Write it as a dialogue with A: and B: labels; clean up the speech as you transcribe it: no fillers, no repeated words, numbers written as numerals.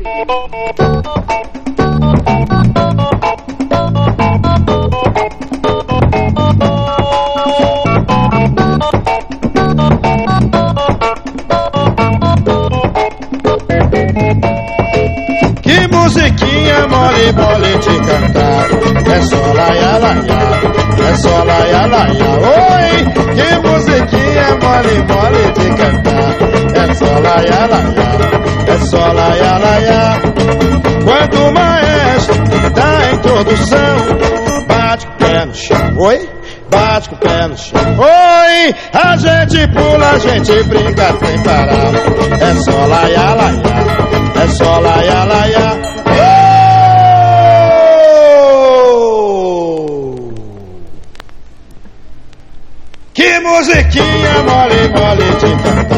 A: Que musiquinha mole, mole de cantar. É só laia, laia, é só laia, laia. Oi, que musiquinha mole, mole de cantar. É só laia, laia, é só laia, laia. Quando o maestro dá a introdução, bate com o pé no chão. Oi, bate com o pé no chão. Oi, a gente pula, a gente brinca sem parar. É só laia, laia, é só laia, laia. Que musiquinha mole, mole de cantar.